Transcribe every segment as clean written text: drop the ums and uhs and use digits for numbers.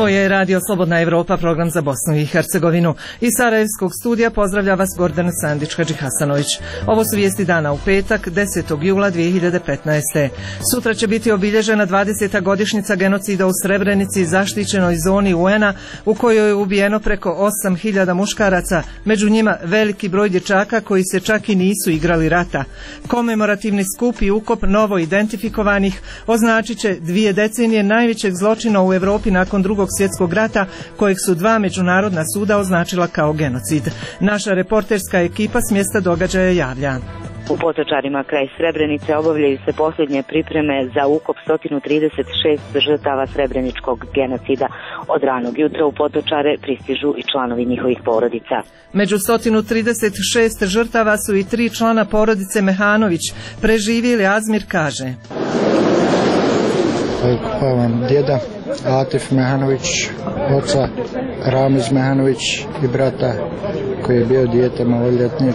Ovo je Radio Slobodna Evropa, program za Bosnu i Hercegovinu. Iz Sarajevskog studija pozdravlja vas Gordana Sandić-Hadži-Hasanović. Ovo su vijesti dana u petak, 10. jula 2015. Sutra će biti obilježena 20. godišnjica genocida u Srebrenici, zaštićenoj zoni UN-a, u kojoj je ubijeno preko 8.000 muškaraca, među njima veliki broj dječaka koji se čak i nisu igrali rata. Komemorativni skup i ukop novo identifikovanih označit će 2 decenije najvećeg zločina u Europi nakon Drugog svjetskog rata, kojeg su 2 međunarodna suda označila kao genocid. Naša reporterska ekipa s mjesta događaja javlja. U Potočarima kraj Srebrenice obavljaju se posljednje pripreme za ukop 136 žrtava srebreničkog genocida. Od ranog jutra u Potočare pristižu i članovi njihovih porodica. Među 136 žrtava su i 3 člana porodice Mehanović. Preživjeli Azmir kaže: Okupavam djeda Atif Mehanović, oca Ramiz Mehanović i brata koji je bio dijete maloljetnik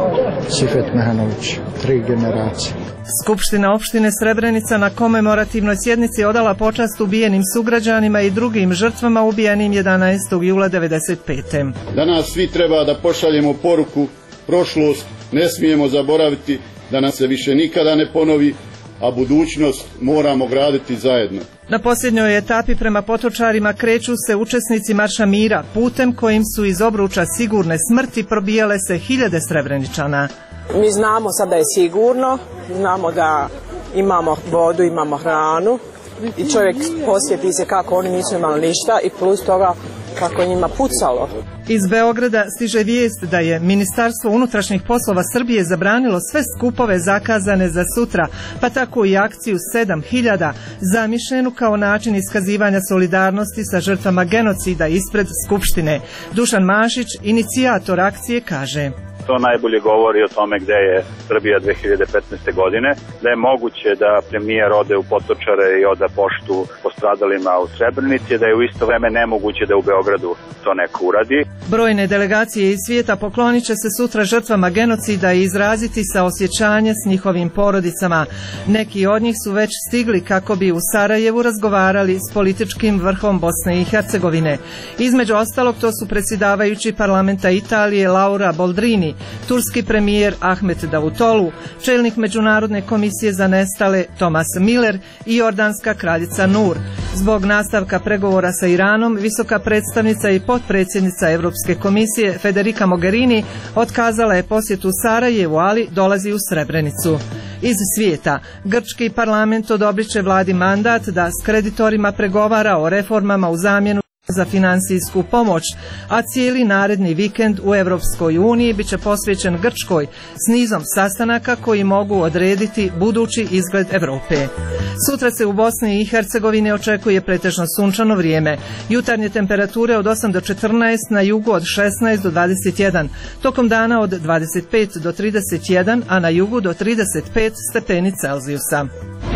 Sifet Mehanović, 3 generacije. Skupština opštine Srebrenica na komemorativnoj sjednici odala počast ubijenim sugrađanima i drugim žrtvama ubijenim 11. jula 1995. Danas svi treba da pošaljemo poruku: prošlost ne smijemo zaboraviti, da nas se više nikada ne ponovi, a budućnost moramo graditi zajedno. Na posljednjoj etapi prema Potočarima kreću se učesnici Marša mira, putem kojim su iz obruča sigurne smrti probijale se hiljade Srebreničana. Mi znamo sad da je sigurno, znamo da imamo vodu, imamo hranu i čovjek posjeti se kako oni nisu imali ništa i plus toga kako je njima pucalo. Iz Beograda stiže vijest da je Ministarstvo unutrašnjih poslova Srbije zabranilo sve skupove zakazane za sutra, pa tako i akciju 7000, zamišljenu kao način iskazivanja solidarnosti sa žrtvama genocida ispred Skupštine. Dušan Mašić, inicijator akcije, kaže: To najbolje govori o tome gde je Srbija 2015. godine, da je moguće da premijer ode u Potočare i oda poštu postradalima u Srebrenici, da je u isto vreme nemoguće da u Beogradu to neko uradi. Brojne delegacije iz svijeta poklonit će se sutra žrtvama genocida i izraziti saosjećanje s njihovim porodicama. Neki od njih su već stigli kako bi u Sarajevu razgovarali s političkim vrhom Bosne i Hercegovine. Između ostalog to su predsjedavajući parlamenta Italije Laura Boldrini, turski premijer Ahmet Davutoglu, čelnik Međunarodne komisije za nestale Thomas Miller i jordanska kraljica Nur. Zbog nastavka pregovora sa Iranom, visoka predstavnica i potpredsjednica Europske komisije Federica Mogherini otkazala je posjetu Sarajevu, ali dolazi u Srebrenicu. Iz svijeta, grčki parlament odobrit će vladi mandat da s kreditorima pregovara o reformama u zamjenu za financijsku pomoć, a cijeli naredni vikend u Europskoj uniji bit će posvećen Grčkoj s nizom sastanaka koji mogu odrediti budući izgled Europe. Sutra se u Bosni i Hercegovini očekuje pretežno sunčano vrijeme. Jutarnje temperature od 8 do 14, na jugu od 16 do 21, tokom dana od 25 do 31, a na jugu do 35 stepeni Celzijusa.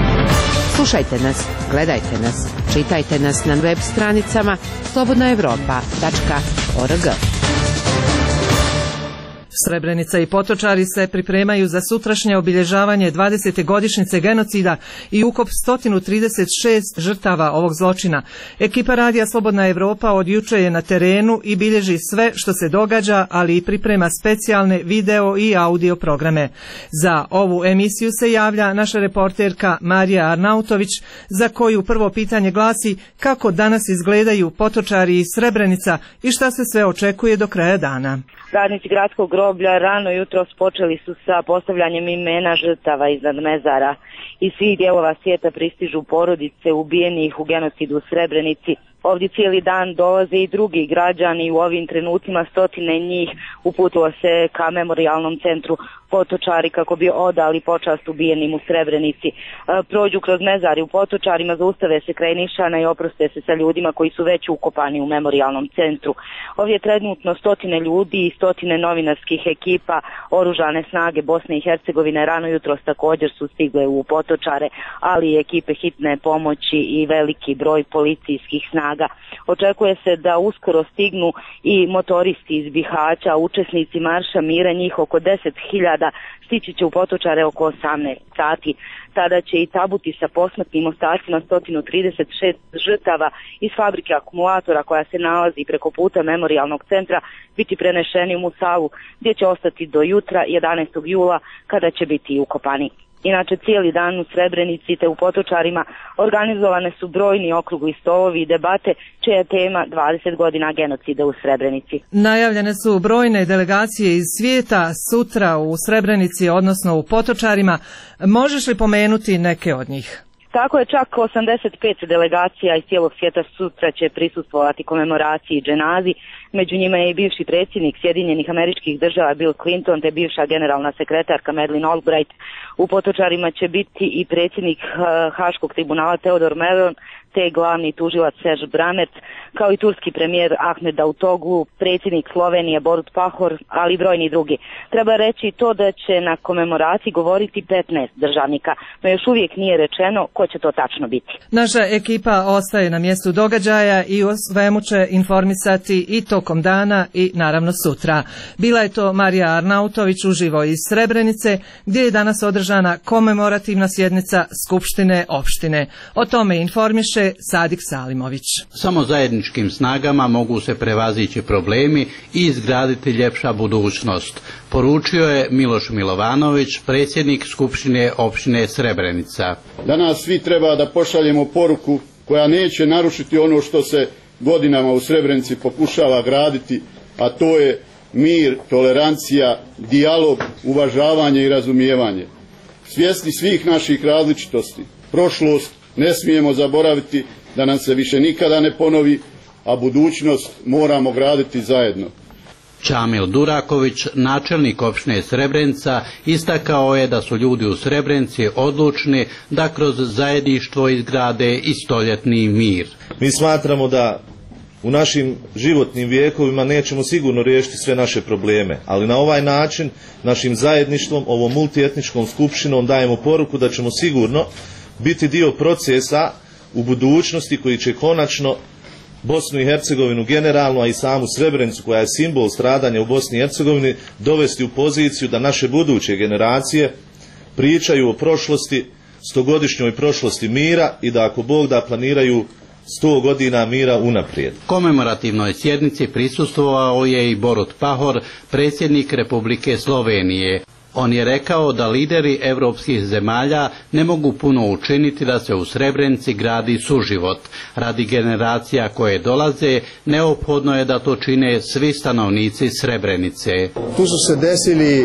Slušajte nas, gledajte nas, čitajte nas na web stranicama slobodnaevropa.org. Srebrenica i Potočari se pripremaju za sutrašnje obilježavanje 20. godišnjice genocida i ukop 136 žrtava ovog zločina. Ekipa Radija Slobodna Evropa od juče je na terenu i bilježi sve što se događa, ali i priprema specijalne video i audio programe. Za ovu emisiju se javlja naša reporterka Marija Arnautović, za koju prvo pitanje glasi: kako danas izgledaju Potočari i Srebrenica i šta se sve očekuje do kraja dana? Radnici gradskog groblja rano jutros počeli su sa postavljanjem imena žrtava iznad mezara. Iz svih dijelova svijeta pristižu porodice ubijenih u genocidu u Srebrenici. Ovdje cijeli dan dolaze i drugi građani i u ovim trenucima stotine njih uputilo se ka memorijalnom centru Potočari kako bi odali počast ubijenim u Srebrenici. Prođu kroz mezari u Potočarima, zaustave se kraj nišana i oproste se sa ljudima koji su već ukopani u memorijalnom centru. Ovdje je trenutno stotine ljudi i stotine novinarskih ekipa. Oružane snage Bosne i Hercegovine rano jutros također su stigle u Potočare, ali i ekipe hitne pomoći i veliki broj policijskih snaga. snaga. Očekuje se da uskoro stignu i motoristi iz Bihaća, učesnici Marša mira, njih oko 10.000, stići će u Potočare oko 18 sati. Tada će i tabuti sa posmrtnim ostacima 136 žrtava iz fabrike akumulatora koja se nalazi preko puta memorijalnog centra biti prenešeni u Musavu, gdje će ostati do jutra 11. jula kada će biti ukopani. Inače, cijeli dan u Srebrenici te u Potočarima organizovane su brojni okrugli stolovi i debate čija je tema 20 godina genocida u Srebrenici. Najavljene su brojne delegacije iz svijeta sutra u Srebrenici, odnosno u Potočarima. Možeš li pomenuti neke od njih? Tako je, čak 85 delegacija iz cijelog svijeta sutra će prisustvovati komemoraciji dženazi. Među njima je i bivši predsjednik Sjedinjenih Američkih Država Bill Clinton te bivša generalna sekretarka Madeleine Albright. U Potočarima će biti i predsjednik Haškog tribunala Teodor Meron te glavni tužilac Serge Bramert, kao i turski premijer Ahmed Davutoglu, predsjednik Slovenije Borut Pahor, ali i brojni drugi. Treba reći to da će na komemoraciji govoriti 15 državnika, no još uvijek nije rečeno ko će to tačno biti. Naša ekipa ostaje na mjestu događaja i o svemu će informisati i tokom dana i naravno sutra. Bila je to Marija Arnautović uživo iz Srebrenice, gdje je danas održana komemorativna sjednica Skupštine opštine. O tome informiše Sadik Salimović. Samo zajedničkim snagama mogu se prevazići problemi i izgraditi ljepša budućnost, poručio je Miloš Milovanović, predsjednik Skupštine opštine Srebrenica. Danas svi treba da pošaljemo poruku koja neće narušiti ono što se godinama u Srebrenici pokušava graditi, a to je mir, tolerancija, dijalog, uvažavanje i razumijevanje. Svjesni svih naših različitosti, prošlost ne smijemo zaboraviti da nam se više nikada ne ponovi, a budućnost moramo graditi zajedno. Čamil Duraković, načelnik opštine Srebrenica, istakao je da su ljudi u Srebrenici odlučni da kroz zajedništvo izgrade i stoljetni mir. Mi smatramo da u našim životnim vijekovima nećemo sigurno riješiti sve naše probleme, ali na ovaj način, našim zajedništvom, ovom multietničkom skupštinom dajemo poruku da ćemo sigurno biti dio procesa u budućnosti koji će konačno Bosnu i Hercegovinu generalno, a i samu Srebrenicu koja je simbol stradanja u Bosni i Hercegovini, dovesti u poziciju da naše buduće generacije pričaju o prošlosti, 100-godišnjoj prošlosti mira i da ako Bog da planiraju 100 godina mira unaprijed. Komemorativnoj sjednici prisustvovao je i Borut Pahor, predsjednik Republike Slovenije. On je rekao da lideri europskih zemalja ne mogu puno učiniti da se u Srebrenici gradi suživot. Radi generacija koje dolaze, neophodno je da to čine svi stanovnici Srebrenice. Tu su se desili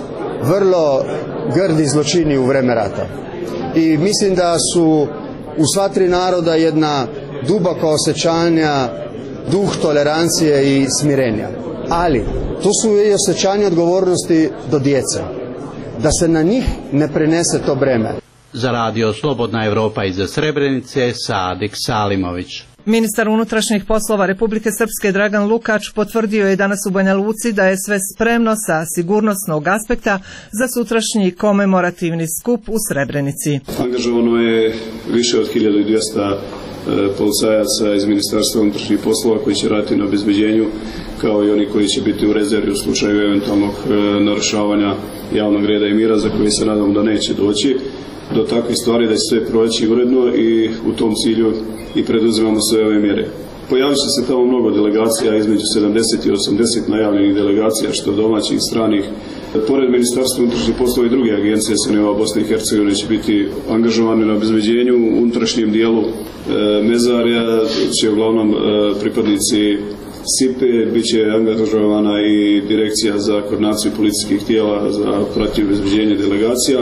vrlo grdi zločini u vreme rata. I mislim da su u sva tri naroda jedna duboko osjećanja, duh tolerancije i smirenja. Ali to su i osjećanje odgovornosti do djece, da se na njih ne prenese to breme. Za radio Slobodna Evropa iz Srebrenice, Sadik Salimović. Ministar unutrašnjih poslova Republike Srpske Dragan Lukač potvrdio je danas u Banja Luci da je sve spremno sa sigurnosnog aspekta za sutrašnji komemorativni skup u Srebrenici. Angažovano je više od 1200 policajaca iz Ministarstva unutrašnjih poslova koji će raditi na obezbeđenju, kao i oni koji će biti u rezervi u slučaju eventualnog narušavanja javnog reda i mira, za koji se nadamo da neće doći do takvih stvari, da će sve proći uredno i u tom cilju i preduzimamo sve ove mjere. Pojavit će se tamo mnogo delegacija, između 70 i 80 najavljenih delegacija, što domaćih, stranih. Pored Ministarstva unutrašnjih poslova i druge agencije sa nivoa Bosne i Hercegovine će biti angažovane na obezbeđenju. U unutrašnjem dijelu mezarja će uglavnom pripadnici SIPE, bit će angažovana i direkcija za koordinaciju policijskih tijela za pratnju obezbeđenja delegacija.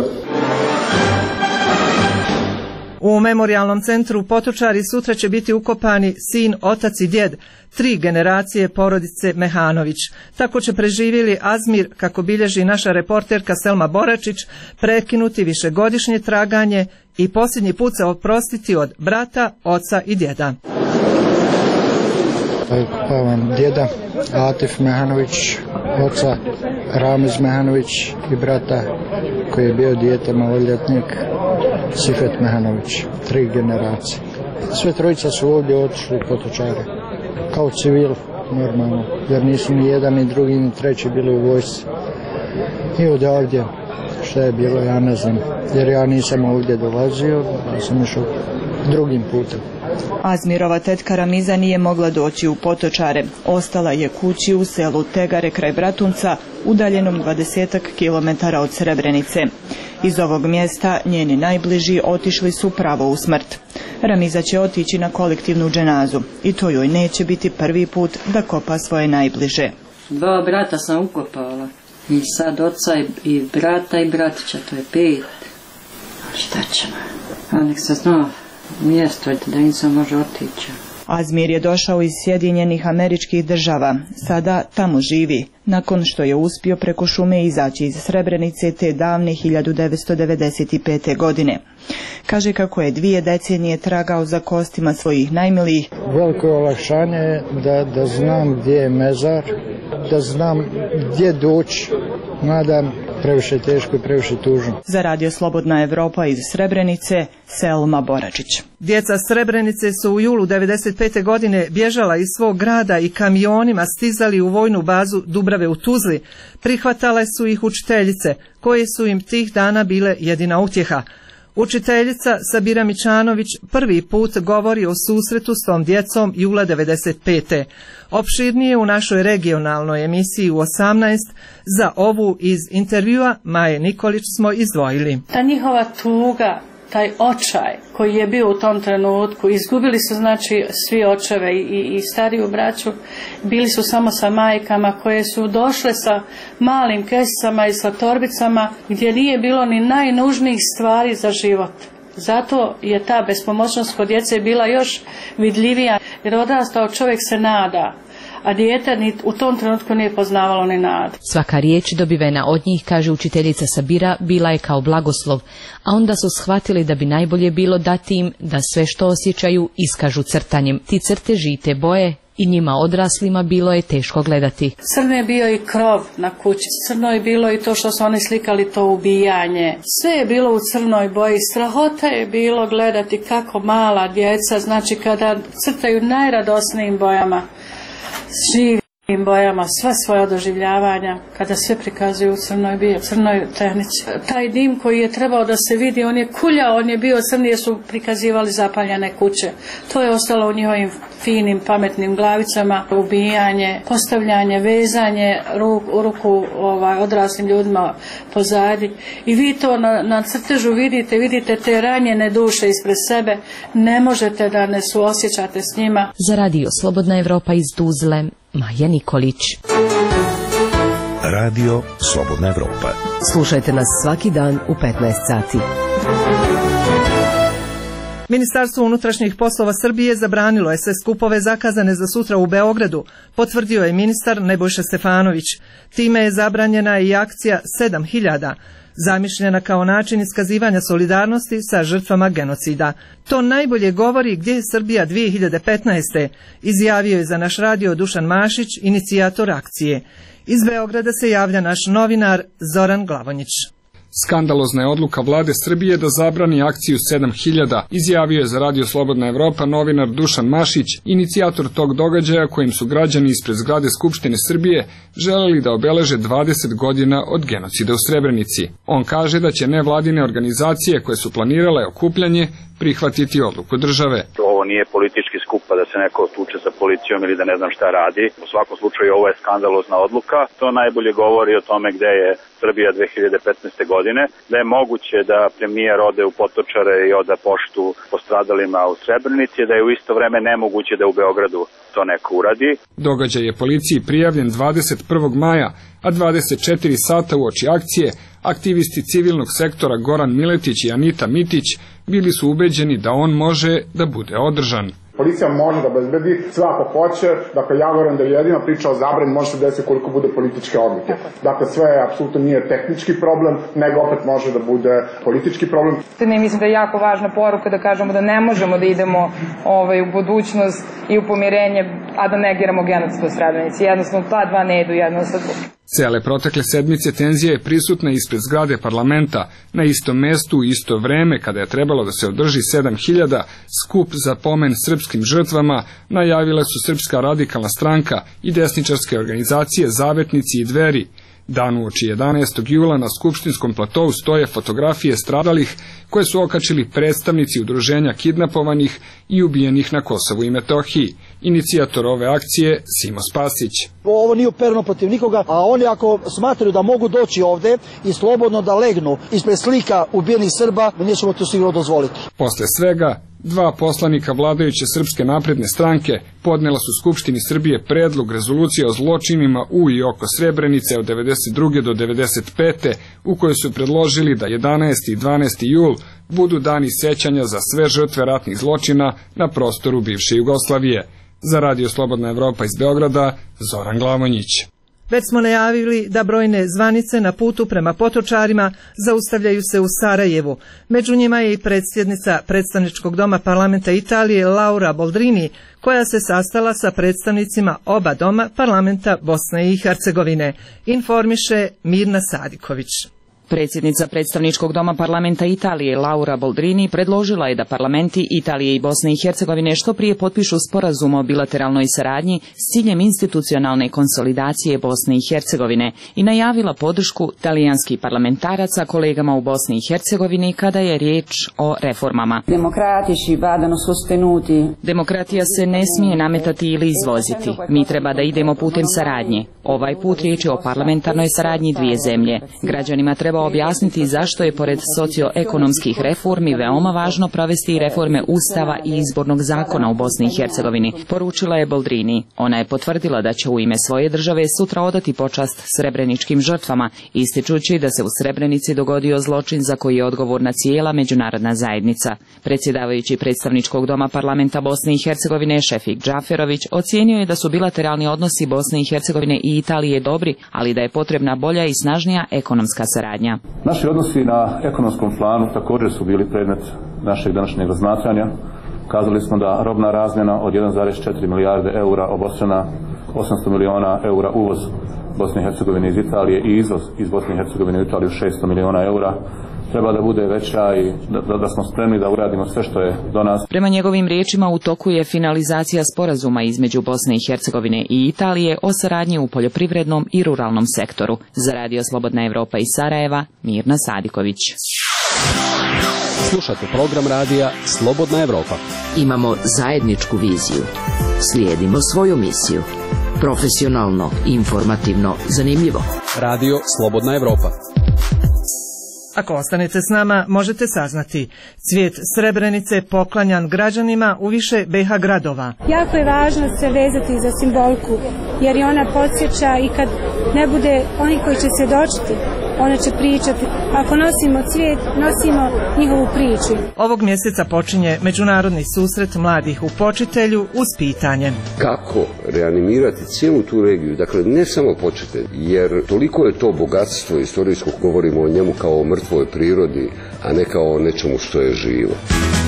U memorijalnom centru Potočari sutra će biti ukopani sin, otac i djed, 3 generacije porodice Mehanović. Tako će preživjeli Azmir, kako bilježi naša reporterka Selma Boračić, prekinuti višegodišnje traganje i posljednji put se oprostiti od brata, oca i djeda. Djeda Atif Mehanović, oca Ramiz Mehanović i brata koji je bio dijete maloljetnik Sifet Mehanović, 3 generacije. Sve trojica su ovdje otišli Potočare, kao civil, normalno, jer nisu ni jedan, ni drugi, ni treći bili u vojsci. I odavdje, šta je bilo, ja ne znam, jer ja nisam ovdje dolazio, ja sam išao drugim putem. Azmirova tetka Ramiza nije mogla doći u Potočare. Ostala je kući u selu Tegare kraj Bratunca, udaljenom 20 kilometara od Srebrenice. Iz ovog mjesta njeni najbliži otišli su pravo u smrt. Ramiza će otići na kolektivnu dženazu i to joj neće biti prvi put da kopa svoje najbliže. 2 brata sam ukopala i sad oca i brata i bratića, to je 5. Šta ćemo? A nek se zna mjesto da im se može otići. Azmir je došao iz Sjedinjenih Američkih Država. Sada tamo živi, nakon što je uspio preko šume izaći iz Srebrenice te davne 1995. godine. Kaže kako je 2 decenije tragao za kostima svojih najmilijih. Veliko olakšanje je da znam gdje je mezar, da znam gdje doći, mada previše teško i previše tužno. Za Radio Slobodna Evropa iz Srebrenice, Selma Boračić. Djeca Srebrenice su u julu 1995. godine bježala iz svog grada i kamionima stizali u vojnu bazu Dubrave u Tuzli. Prihvatale su ih učiteljice, koje su im tih dana bile jedina utjeha. Učiteljica Sabira Mičanović prvi put govori o susretu s tom djecom jula 1995. Opširnije u našoj regionalnoj emisiji u 18, za ovu iz intervjua Maje Nikolić smo izdvojili. Ta njihova tuga, taj očaj koji je bio u tom trenutku, izgubili su znači svi očeve i stariju braću, bili su samo sa majkama koje su došle sa malim kesicama i sa torbicama gdje nije bilo ni najnužnijih stvari za život. Zato je ta bespomoćnost kod djece bila još vidljivija, jer odrastao čovjek se nada, a dijete ni u tom trenutku nije poznavalo ni nadu. Svaka riječ dobivena od njih, kaže učiteljica Sabira, bila je kao blagoslov, a onda su shvatili da bi najbolje bilo dati im da sve što osjećaju iskažu crtanjem. Ti crteži i te boje i njima odraslima bilo je teško gledati. Crno je bio i krov na kući, crno je bilo i to što su oni slikali, to ubijanje. Sve je bilo u crnoj boji, strahota je bilo gledati kako mala djeca, znači kada crtaju najradosnijim bojama, živim bojama, sva svoja doživljavanja, kada sve prikazuju u crnoj tehnici. Taj dim koji je trebao da se vidi, on je kuljao, on je bio crni jer su prikazivali zapaljene kuće. To je ostalo u njihovim finim, pametnim glavicama. Ubijanje, postavljanje, vezanje ruku odraslim ljudima pozadi. I vi to na crtežu vidite te ranjene duše ispred sebe. Ne možete da ne suosjećate s njima. Za Radio Slobodna Evropa iz Tuzle, Maja Nikolić. Radio Slobodna Evropa. Slušajte nas svaki dan u 15 sati. Ministarstvo unutrašnjih poslova Srbije zabranilo je sve skupove zakazane za sutra u Beogradu, potvrdio je ministar Nebojša Stefanović. Time je zabranjena i akcija 7000, zamišljena kao način iskazivanja solidarnosti sa žrtvama genocida. To najbolje govori gdje je Srbija 2015. izjavio je za naš radio Dušan Mašić, inicijator akcije. Iz Beograda se javlja naš novinar Zoran Glavonjić. Skandalozna je odluka vlade Srbije da zabrani akciju 7000, izjavio je za Radio Slobodna Evropa novinar Dušan Mašić, inicijator tog događaja kojim su građani ispred zgrade Skupštine Srbije želeli da obeleže 20 godina od genocida u Srebrenici. On kaže da će nevladine organizacije koje su planirale okupljanje prihvatiti odluku države. Ovo nije politički skup pa da se neko tuče sa policijom ili da ne znam šta radi. U svakom slučaju ovo je skandalozna odluka. To najbolje govori o tome gde je Srbija 2015. godine, da je moguće da premijer ode u Potočare i oda poštu postradalima u Srebrenici, da je u isto vreme nemoguće da u Beogradu to neko uradi. Događaj je policiji prijavljen 21. maja, a 24 sata uoči akcije aktivisti civilnog sektora Goran Miletić i Anita Mitić bili su ubeđeni da on može da bude održan. Policija može da obezbedi sve ako hoće, dakle ja verujem da je jedina priča o zabrani može se desiti koliko bude političke odluke. Dakle sve apsolutno nije tehnički problem, nego opet može da bude politički problem. Mislim da je jako važna poruka da kažemo da ne možemo da idemo u budućnost i u pomirenje, a da negiramo genocid u Srebrenici. Jednostavno ta dva ne idu jedno sa drugim. Cele protekle sedmice tenzija je prisutna ispred zgrade parlamenta, na istom mestu u isto vreme kada je trebalo da se održi 7000 skup za pomen srpskim žrtvama, najavile su Srpska radikalna stranka i desničarske organizacije Zavetnici i Dveri. Dan uoči 11. jula na Skupštinskom platovu stoje fotografije stradalih koje su okačili predstavnici udruženja kidnapovanih i ubijenih na Kosovu i Metohiji. Inicijator ove akcije Simo Spasić. Ovo nije upereno protiv nikoga, a oni ako smatraju da mogu doći ovde i slobodno da legnu ispred slika ubijenih Srba, mi nećemo to sigurno dozvoliti. Posle svega, 2 poslanika vladajuće Srpske napredne stranke podnela su Skupštini Srbije predlog rezolucije o zločinima u i oko Srebrenice od 92. do 95. u kojoj su predložili da 11. i 12. jul budu dani sećanja za sve žrtve ratnih zločina na prostoru bivše Jugoslavije. Za Radio Slobodna Evropa iz Beograda, Zoran Glavonjić. Već smo najavili da brojne zvanice na putu prema Potočarima zaustavljaju se u Sarajevu. Među njima je i predsjednica Predstavničkog doma parlamenta Italije Laura Boldrini, koja se sastala sa predstavnicima oba doma parlamenta Bosne i Hercegovine, informiše Mirna Sadiković. Predsjednica Predstavničkog doma parlamenta Italije Laura Boldrini predložila je da parlamenti Italije i Bosne i Hercegovine što prije potpišu sporazum o bilateralnoj saradnji s ciljem institucionalne konsolidacije Bosne i Hercegovine i najavila podršku talijanskih parlamentaraca kolegama u Bosni i Hercegovini kada je riječ o reformama. Demokratija se ne smije nametati ili izvoziti. Mi treba da idemo putem saradnje. Ovaj put riječ je o parlamentarnoj saradnji dvije zemlje. Građanima treba objasniti zašto je pored socioekonomskih reformi veoma važno provesti i reforme Ustava i izbornog zakona u Bosni i Hercegovini, poručila je Boldrini. Ona je potvrdila da će u ime svoje države sutra odati počast srebreničkim žrtvama, ističući da se u Srebrenici dogodio zločin za koji je odgovorna cijela međunarodna zajednica. Predsjedavajući Predstavničkog doma parlamenta Bosne i Hercegovine Šefik Džaferović ocijenio je da su bilateralni odnosi Bosne i Hercegovine i Italije dobri, ali da je potrebna bolja i snažnija ekonomska saradnja. Naši odnosi na ekonomskom planu također su bili predmet našeg današnjeg razmatranja. Kazali smo da robna razmjena od 1,4 milijarde eura obostrana, 800 miliona eura uvoz Bosne i Hercegovine iz Italije i izvoz iz Bosne i Hercegovine u Italiju 600 miliona eura treba da bude veća i da smo spremni da uradimo sve što je do nas. Prema njegovim riječima u toku je finalizacija sporazuma između Bosne i Hercegovine i Italije o saradnji u poljoprivrednom i ruralnom sektoru. Za Radio Slobodna Evropa iz Sarajeva, Mirna Sadiković. Slušate program radija Slobodna Evropa. Imamo zajedničku viziju. Slijedimo svoju misiju. Profesionalno, informativno, zanimljivo. Radio Slobodna Evropa. Ako ostanete s nama, možete saznati. Cvijet Srebrenice poklanjan građanima u više BiH gradova. Jako je važno se vezati za simbolku, jer je ona podsjeća i kad ne bude oni koji će svjedočiti, ona će pričati. Ako nosimo cvijet, nosimo njihovu priču. Ovog mjeseca počinje međunarodni susret mladih u Počitelju uz pitanje. Kako reanimirati cijelu tu regiju, dakle ne samo Počitelj, jer toliko je to bogatstvo istorijsko, govorimo o njemu kao o mrtvoj prirodi, a ne kao o nečemu što je živo.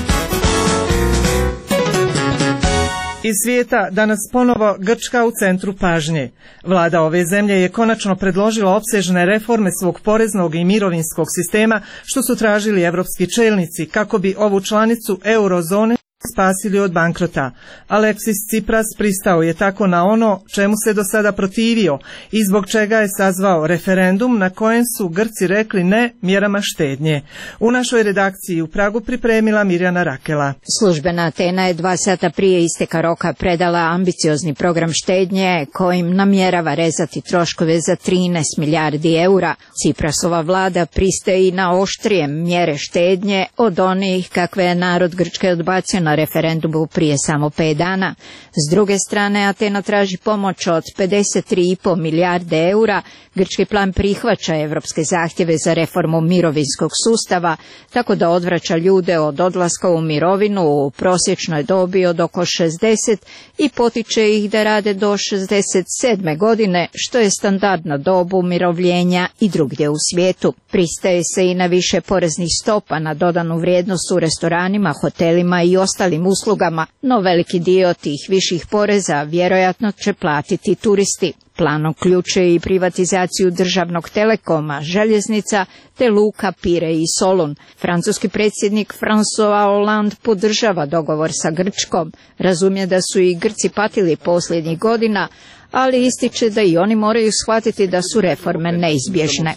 Iz svijeta danas ponovo Grčka u centru pažnje. Vlada ove zemlje je konačno predložila opsežne reforme svog poreznog i mirovinskog sistema, što su tražili evropski čelnici kako bi ovu članicu eurozone spasili od bankrota. Aleksis Tsipras pristao je tako na ono čemu se do sada protivio i zbog čega je sazvao referendum na kojem su Grci rekli ne mjerama štednje. U našoj redakciji u Pragu pripremila Mirjana Rakela. Službena Atena je 2 sata prije isteka roka predala ambiciozni program štednje kojim namjerava rezati troškove za 13 milijardi eura. Tsiprasova vlada pristaje i na oštrije mjere štednje od onih kakve je narod Grčke odbacio na referendumu prije samo 5 dana. S druge strane, Atena traži pomoć od 53,5 milijarde eura. Grčki plan prihvaća evropske zahtjeve za reformu mirovinskog sustava, tako da odvraća ljude od odlaska u mirovinu u prosječnoj dobi od oko 60 i potiče ih da rade do 67. godine, što je standardna dob umirovljenja i drugdje u svijetu. Pristaje se i na više poreznih stopa na dodanu vrijednost u restoranima, hotelima i ostalim ostalim uslugama, no veliki dio tih viših poreza vjerojatno će platiti turisti. Plan uključuje i privatizaciju državnog telekoma, željeznica te luka Pire i Solun. Francuski predsjednik François Hollande podržava dogovor sa Grčkom. Razumije da su i Grci patili posljednjih godina, ali ističe da i oni moraju shvatiti da su reforme neizbježne.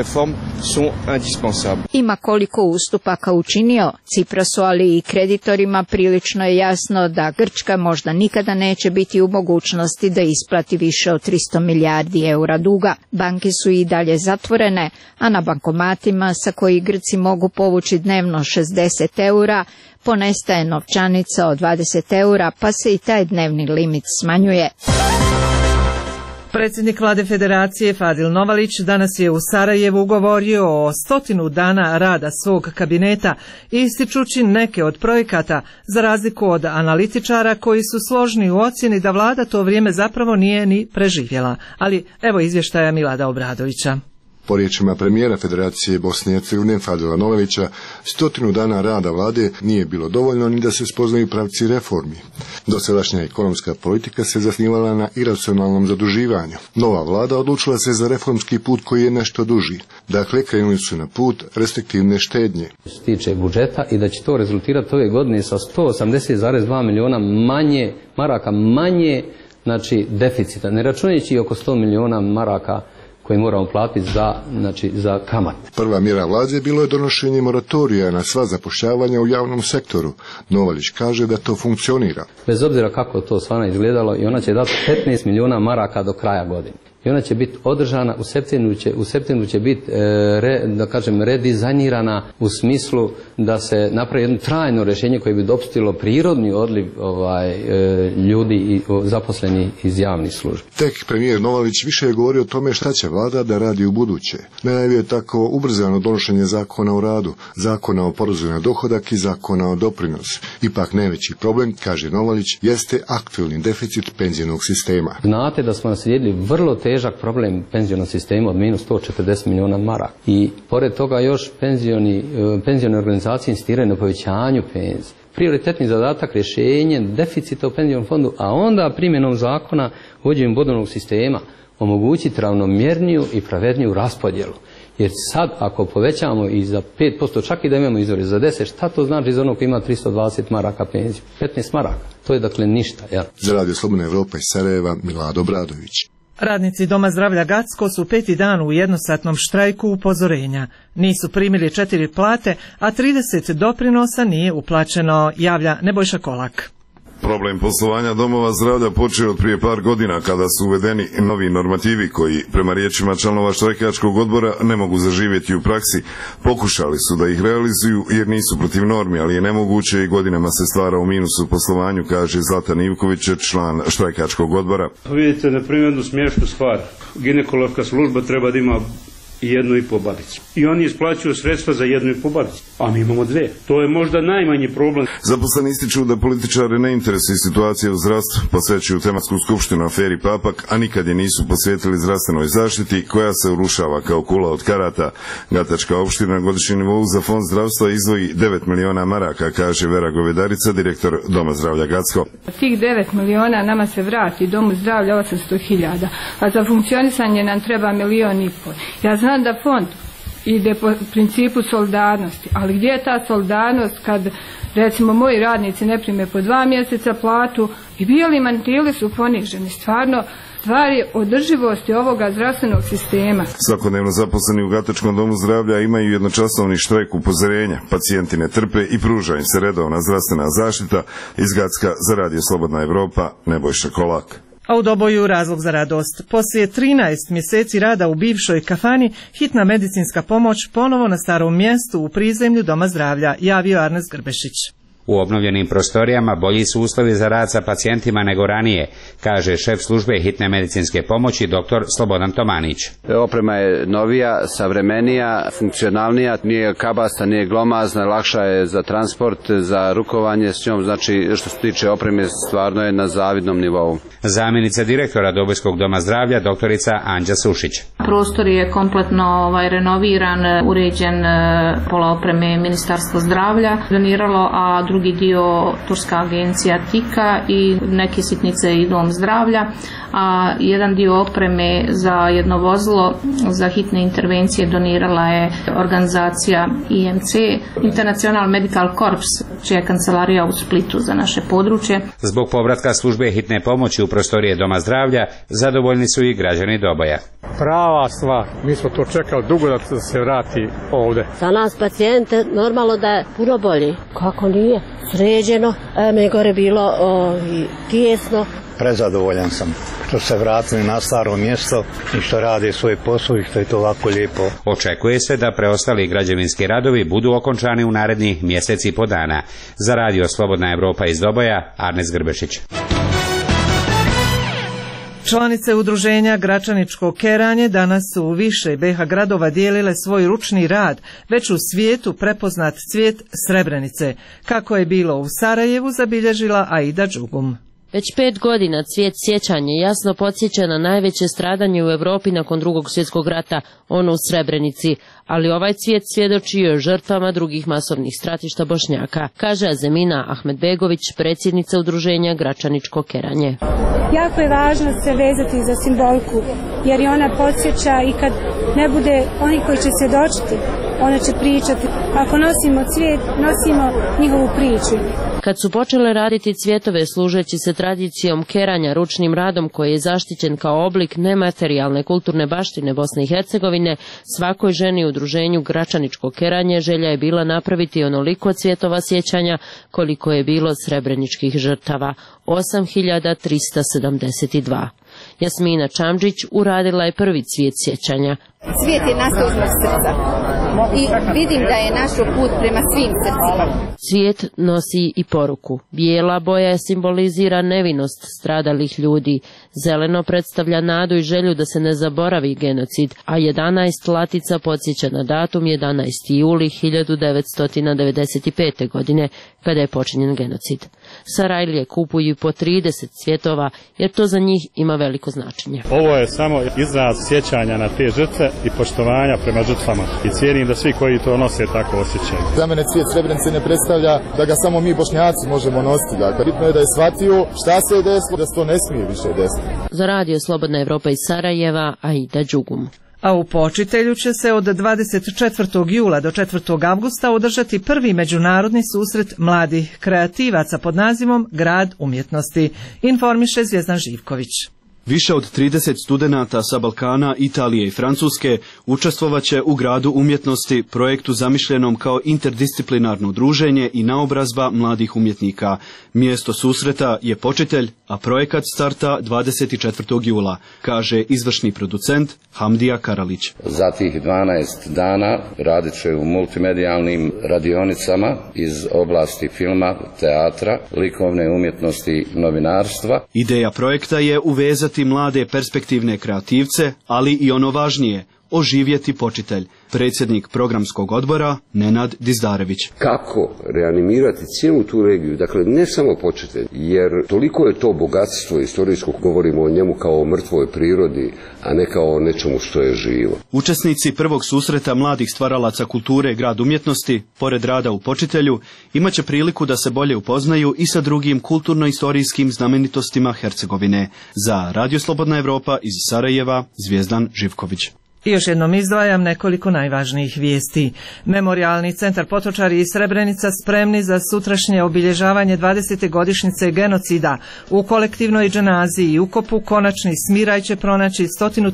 Ima koliko ustupaka učinio Ciprasu, ali i kreditorima prilično je jasno da Grčka možda nikada neće biti u mogućnosti da isplati više od 300 milijardi eura duga. Banke su i dalje zatvorene, a na bankomatima sa koji Grci mogu povući dnevno 60 eura, ponestaje novčanica od 20 eura, pa se i taj dnevni limit smanjuje. Predsjednik Vlade Federacije Fadil Novalić danas je u Sarajevu govorio o 100 dana rada svog kabineta, ističući neke od projekata, za razliku od analitičara koji su složni u ocjeni da vlada to vrijeme zapravo nije ni preživjela. Ali evo izvještaja Milada Obradovića. Po riječima premijera Federacije Bosne i Hercegovine Fadila Novalića, 100 dana rada vlade nije bilo dovoljno ni da se spoznaju pravci reformi. Dosadašnja ekonomska politika se zasnivala na iracionalnom zaduživanju. Nova vlada odlučila se za reformski put koji je nešto duži. Dakle, krenuli su na put restriktivne štednje. Što se tiče budžeta i da će to rezultirati ove godine sa 180,2 milijuna maraka manje, znači deficita, ne računajući oko 100 milijuna maraka koje moramo platiti za kamat. Prva mjera vlade bilo je donošenje moratorija na sva zapošljavanja u javnom sektoru. Novalić kaže da to funkcionira. Bez obzira kako to stvarno izgledalo, i ona će dati 15 milijuna maraka do kraja godine. I ona će biti održana, u septembru će biti, da kažem, redizajnirana u smislu da se napravi jedno trajno rješenje koje bi dopustilo prirodni odliv ljudi i zaposlenih iz javnih službi. Tek premijer Novalić više je govorio o tome šta će vlada da radi u buduće. Najavio je tako ubrzano donošenje zakona o radu, zakona o porezu na dohodak i zakona o doprinosu. Ipak najveći problem, kaže Novalić, jeste aktualni deficit penzionog sistema. Znate da smo naslijedili vrlo težak problem penzionog sistema od minus 140 milijuna maraka. I pored toga još penzione organizacije insistiraju na povećanju penzije. Prioritetni zadatak rješenje deficita u penzionom fondu, a onda primjenom zakona uvođenjem bodovnog sistema omogućiti ravnomjerniju i pravedniju raspodjelu. Jer sad ako povećamo i za 5%, čak i da imamo izvore za 10, šta to znači za onog koji ima 320 maraka penziju? 15 maraka. To je dakle ništa. Jel? Za Radio Slobodna Evropa iz Sarajeva, Milado Obradović. Radnici Doma zdravlja Gacko su 5. dan u jednosatnom štrajku upozorenja. Nisu primili 4 plate, a 30 doprinosa nije uplaćeno, javlja Nebojša Kolak. Problem poslovanja domova zdravlja počeo od prije par godina kada su uvedeni novi normativi koji, prema riječima članova štrajkačkog odbora, ne mogu zaživjeti u praksi. Pokušali su da ih realizuju jer nisu protiv normi, ali je nemoguće i godinama se stvara u minusu u poslovanju, kaže Zlatan Ivković, član štrajkačkog odbora. Vidite, na primjer, jednu smiješnu stvar. Ginekološka služba treba da ima 1,5 babicu. I oni isplaćuju sredstva za 1,5 babicu. A mi imamo 2. To je možda najmanji problem. Zaposleni ističu da političare ne interesuje situacija u zdravstvu, posvećuju tematsku skupštinu aferi Papak, a nikad je nisu posvetili zdravstvenoj zaštiti koja se urušava kao kula od karata. Gatačka opština na godišnjem nivou za fond zdravstva izdvoji 9 miliona maraka, kaže Vera Govedarica, direktor Doma zdravlja Gacko. Tih 9 miliona nama se vrati Domu zdravlja 800.000, a za funkcionisanje nam treba 1,5 miliona. Ja znam da fond ide po principu solidarnosti, ali gdje je ta solidarnost kad recimo moji radnici ne prime po 2 mjeseca platu i bijeli mantili su poniženi. Stvarno, stvar je održivosti ovoga zdravstvenog sistema. Svakodnevno zaposleni u Gatačkom domu zdravlja imaju jednočasovni štrajk upozorenja. Pacijenti ne trpe i pruža im se redovna zdravstvena zaštita. Iz Gacka za Radio Slobodna Evropa, Nebojša Kolak. A u Doboju razlog za radost. Poslije 13 mjeseci rada u bivšoj kafani, hitna medicinska pomoć ponovo na starom mjestu u prizemlju Doma zdravlja, javio Arnes Grbešić. U obnovljenim prostorijama bolji su uslovi za rad sa pacijentima nego ranije, kaže šef službe hitne medicinske pomoći dr. Slobodan Tomanić. Oprema je novija, savremenija, funkcionalnija, nije kabasta, nije glomazna, lakša je za transport, za rukovanje s njom, znači što se tiče opreme stvarno je na zavidnom nivou. Zamjenica direktora Dobojskog doma zdravlja, doktorica Anđa Sušić. Prostor je kompletno renoviran, uređen, pola opreme Ministarstvo zdravlja doniralo, a drugi dio turska agencija TIKA i neke sitnice i dom zdravlja, a jedan dio opreme za jedno vozilo za hitne intervencije donirala je organizacija IMC, International Medical Corps, čija je kancelarija u Splitu za naše područje. Zbog povratka službe hitne pomoći u prostorije doma zdravlja zadovoljni su i građani Doboja. Prava stvar, mi smo to čekali dugo da se vrati ovde. Za nas pacijente normalno da je puno bolje. Kako nije? Sređeno, mi je gore bilo tijesno. Prezadovoljan sam što se vratili na staro mjesto i što rade svoj posao i što je to ovako lijepo. Očekuje se da preostali građevinski radovi budu okončani u narednih mjeseci i po dana. Za radio Slobodna Evropa iz Doboja, Arnes Grbešić. Članice udruženja Gračaničko keranje danas su u više BiH gradova dijelile svoj ručni rad, već u svijetu prepoznat cvijet Srebrenice. Kako je bilo u Sarajevu, zabilježila Aida Đugum. Već 5 godina cvijet sjećanje jasno podsjeća na najveće stradanje u Europi nakon Drugog svjetskog rata, ono u Srebrenici, ali ovaj cvijet svjedoči o žrtvama drugih masovnih stratišta Bošnjaka, kaže Azemina Ahmedbegović, predsjednica udruženja Gračaničko keranje. Jako je važno se vezati za simboliku, jer i ona podsjeća i kad ne bude oni koji će svjedočiti, ona će pričati. Ako nosimo cvijet, nosimo njihovu priču. Kad su počele raditi cvjetove služeći se tradicijom keranja ručnim radom koji je zaštićen kao oblik nematerijalne kulturne baštine Bosne i Hercegovine, svakoj ženi u udruženju Gračaničko keranje želja je bila napraviti onoliko cvjetova sjećanja koliko je bilo srebreničkih žrtava, 8372. Jasmina Čamđić uradila je prvi cvijet sjećanja. Cvijet je nastao zbog srca i vidim da je našo put prema svim srcima. Cvijet nosi i poruku. Bijela boja simbolizira nevinost stradalih ljudi. Zeleno predstavlja nadu i želju da se ne zaboravi genocid, a 11 latica podsjeća na datum 11. juli 1995. godine, kada je počinjen genocid. Sarajlije kupuju po 30 cvjetova, jer to za njih ima veliko značenje. Ovo je samo izraz sjećanja na te žrtve i poštovanja prema žrtvama. I cijenim da svi koji to nose tako osjećaju. Za mene cvijet Srebrenice ne predstavlja da ga samo mi Bošnjaci možemo nositi. Dakle, bitno je da je shvatio šta se je desilo, da se to ne smije više desiti. Za radio Slobodna Evropa iz Sarajeva, Aida Đugum. A u Počitelju će se od 24. jula do 4. avgusta održati prvi međunarodni susret mladih kreativaca pod nazivom Grad umjetnosti, informiše Zvjezdan Živković. Više od 30 studenata sa Balkana, Italije i Francuske učestvovaće u Gradu umjetnosti, projektu zamišljenom kao interdisciplinarno druženje i naobrazba mladih umjetnika. Mjesto susreta je Počitelj, a projekat starta 24. jula, kaže izvršni producent Hamdija Karalić. Za tih 12 dana radit će u multimedijalnim radionicama iz oblasti filma, teatra, likovne umjetnosti, novinarstva. Ideja projekta je uvezati mlade perspektivne kreativce, ali i ono važnije, oživjeti Počitelj. Predsjednik programskog odbora Nenad Dizdarević. Kako reanimirati cijelu tu regiju, dakle ne samo Počitelj, jer toliko je to bogatstvo istorijsko, govorimo o njemu kao o mrtvoj prirodi, a ne kao o nečemu što je živo. Učesnici prvog susreta mladih stvaralaca kulture Grad umjetnosti, pored rada u Počitelju, imaće priliku da se bolje upoznaju i sa drugim kulturno-istorijskim znamenitostima Hercegovine. Za Radio Slobodna Evropa iz Sarajeva, Zvjezdan Živković. I još jednom izdvajam nekoliko najvažnijih vijesti. Memorijalni centar Potočari i Srebrenica spremni za sutrašnje obilježavanje 20. godišnjice genocida. U kolektivnoj dženaziji i ukopu konačni smiraj će pronaći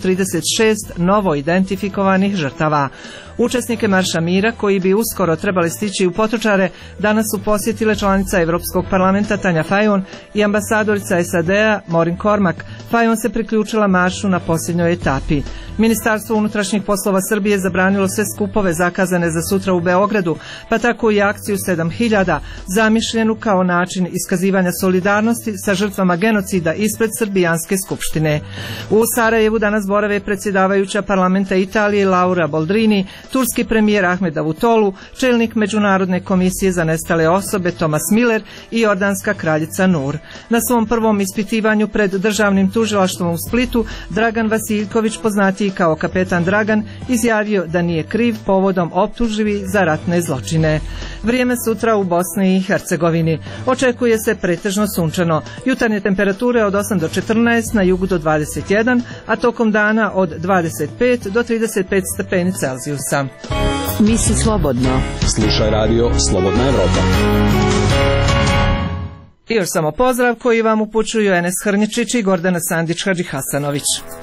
136 novo identifikovanih žrtava. Učesnike Marša mira, koji bi uskoro trebali stići u Potočare, danas su posjetile članica Europskog parlamenta Tanja Fajon i ambasadorica SAD-a Maureen Cormack. Fajon se priključila maršu na posljednjoj etapi. Ministarstvo unutrašnjih poslova Srbije zabranilo sve skupove zakazane za sutra u Beogradu, pa tako i akciju 7000, zamišljenu kao način iskazivanja solidarnosti sa žrtvama genocida ispred Srbijanske skupštine. U Sarajevu danas borave predsjedavajuća parlamenta Italije Laura Boldrini, turski premijer Ahmed Davutoglu, čelnik Međunarodne komisije za nestale osobe Thomas Miller i jordanska kraljica Nur. Na svom prvom ispitivanju pred državnim tužilaštvom u Splitu Dragan Vasiljković, poznatiji kao kapetan maloljetan Dragan izjavio da nije kriv povodom optužbi za ratne zločine. Vrijeme sutra u Bosni i Hercegovini. Očekuje se pretežno sunčano. Jutarnje temperature od 8 do 14, na jugu do 21, a tokom dana od 25 do 35 stepeni Celzijusa. Misli slobodno. Slušaj radio Slobodna Evropa. I još samo pozdrav koji vam upućuju Enes Hrnječić i Gordana Sandić Hadžihasanović.